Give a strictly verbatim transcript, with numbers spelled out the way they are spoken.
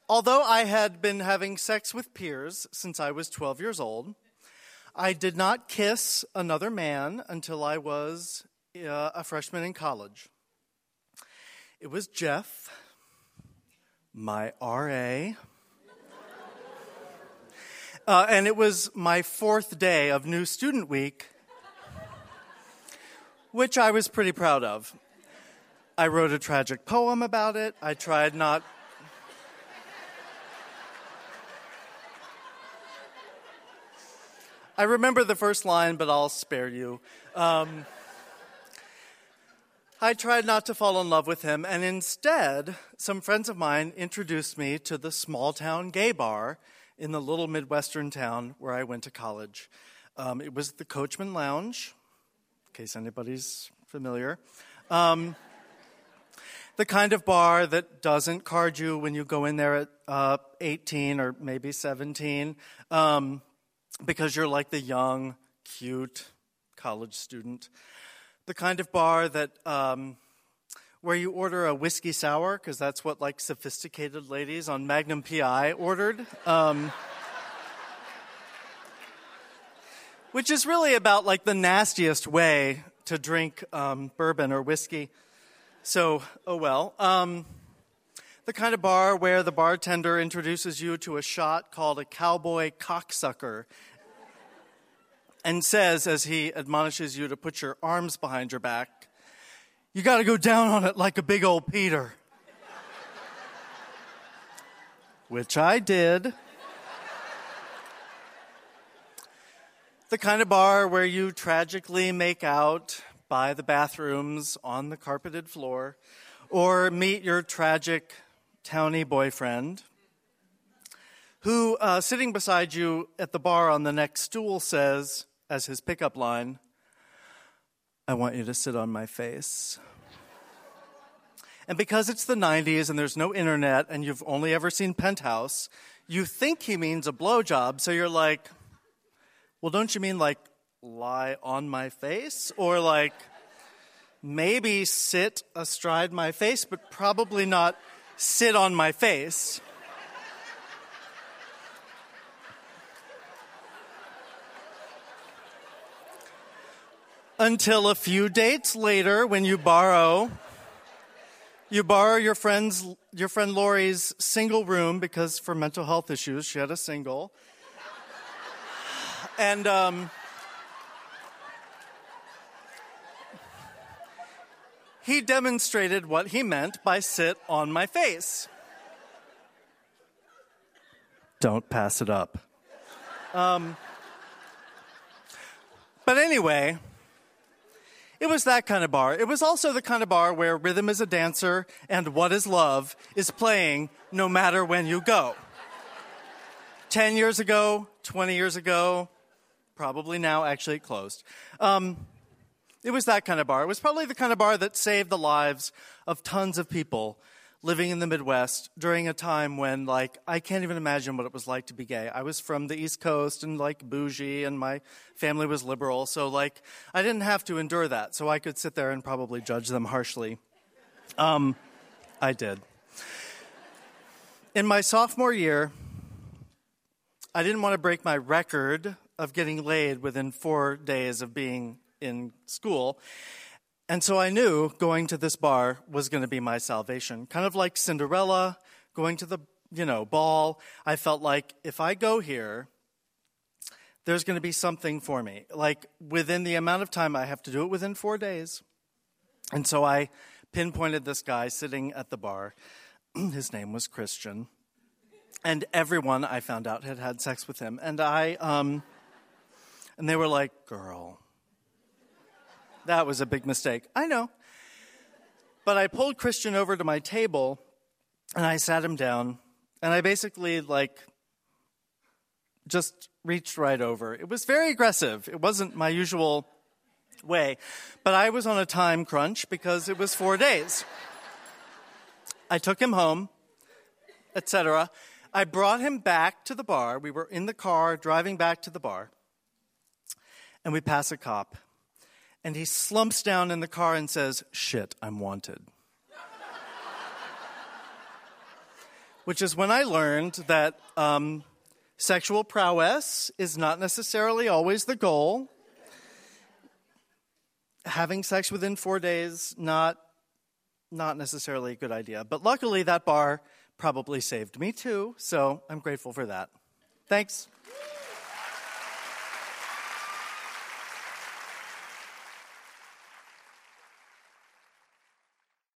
although I had been having sex with peers since I was twelve years old, I did not kiss another man until I was uh, a freshman in college. It was Jeff, my R A, uh, and it was my fourth day of New Student Week, which I was pretty proud of. I wrote a tragic poem about it. I tried not... I remember the first line, but I'll spare you. Um, I tried not to fall in love with him, and instead, some friends of mine introduced me to the small-town gay bar in the little Midwestern town where I went to college. Um, it was the Coachman Lounge, in case anybody's familiar. Um, the kind of bar that doesn't card you when you go in there at uh, eighteen or maybe seventeen, um, because you're like the young, cute college student. The kind of bar that um, where you order a whiskey sour, because that's what like sophisticated ladies on Magnum P I ordered. Um, which is really about like the nastiest way to drink um, bourbon or whiskey. So, oh well. Um, the kind of bar where the bartender introduces you to a shot called a cowboy cocksucker and says, as he admonishes you to put your arms behind your back, "You got to go down on it like a big old Peter." Which I did. The kind of bar where you tragically make out by the bathrooms on the carpeted floor, or meet your tragic townie boyfriend, who, uh, sitting beside you at the bar on the next stool, says, as his pickup line, "I want you to sit on my face." And because it's the nineties and there's no internet and you've only ever seen Penthouse, you think he means a blowjob, so you're like, well, don't you mean like lie on my face? Or like maybe sit astride my face, but probably not sit on my face. Until a few dates later, when you borrow, you borrow your friend's, your friend Lori's single room, because for mental health issues, she had a single. And um, he demonstrated what he meant by sit on my face. Don't pass it up. Um, but anyway, it was that kind of bar. It was also the kind of bar where Rhythm is a Dancer and What is Love is playing no matter when you go. Ten years ago, twenty years ago, probably now, actually it closed. Um, it was that kind of bar. It was probably the kind of bar that saved the lives of tons of people living in the Midwest during a time when, like, I can't even imagine what it was like to be gay. I was from the East Coast and, like, bougie, and my family was liberal, so, like, I didn't have to endure that, so I could sit there and probably judge them harshly. Um, I did. In my sophomore year, I didn't want to break my record of getting laid within four days of being in school. And so I knew going to this bar was going to be my salvation. Kind of like Cinderella going to the, you know, ball. I felt like if I go here, there's going to be something for me. Like within the amount of time I have to do it within four days. And so I pinpointed this guy sitting at the bar. His name was Christian. And everyone, I found out, had had sex with him. And I, um... And they were like, "Girl, that was a big mistake." I know. But I pulled Christian over to my table, and I sat him down, and I basically, like, just reached right over. It was very aggressive. It wasn't my usual way. But I was on a time crunch because it was four days. I took him home, et cetera. I brought him back to the bar. We were in the car driving back to the bar. And we pass a cop. And he slumps down in the car and says, "Shit, I'm wanted." which is when I learned that um, sexual prowess is not necessarily always the goal. Having sex within four days, not, not necessarily a good idea. But luckily, that bar probably saved me too, so I'm grateful for that. Thanks.